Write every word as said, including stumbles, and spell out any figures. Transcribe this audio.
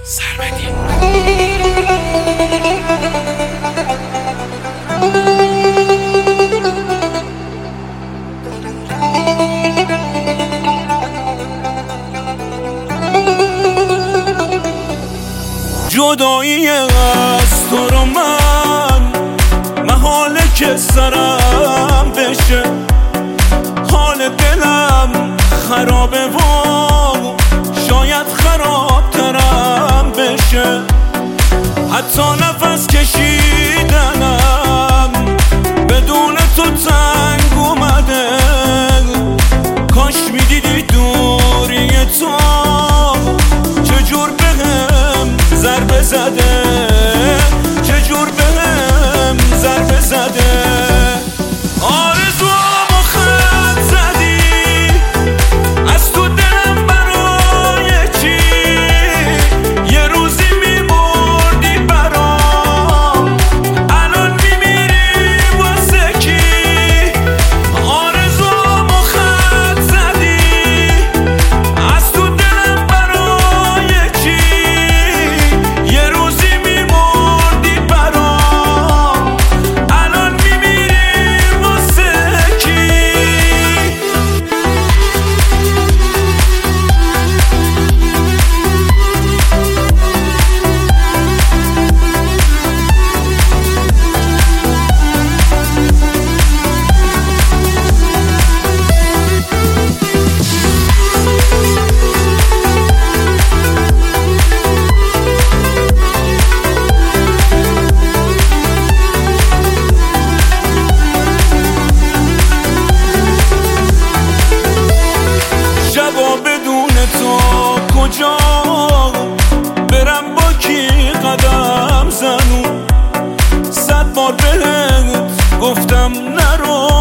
سر بدین. جدایی از تو رو من محاله که سرم بشه، حال دلم خرابه و شاید خرابترم بشه. حتی نفس کشیدنم بدون تو تنگ اومده. کاش میدیدی دوری تو چجور بهم ضربه زده، چجور بهم ضربه زده. آرزوامو خط زدی از تو دلم، برای چی یه روزی میمردی برام، الان میمیری واسه کی؟ آرزوامو خط زدی از تو دلم، برای چی یه روزی میمردی برام، الان میمیری واسه کی؟ شبا بدون تو کجا برم، با کی قدم زنون؟ صد بار بهت گفتم نرو،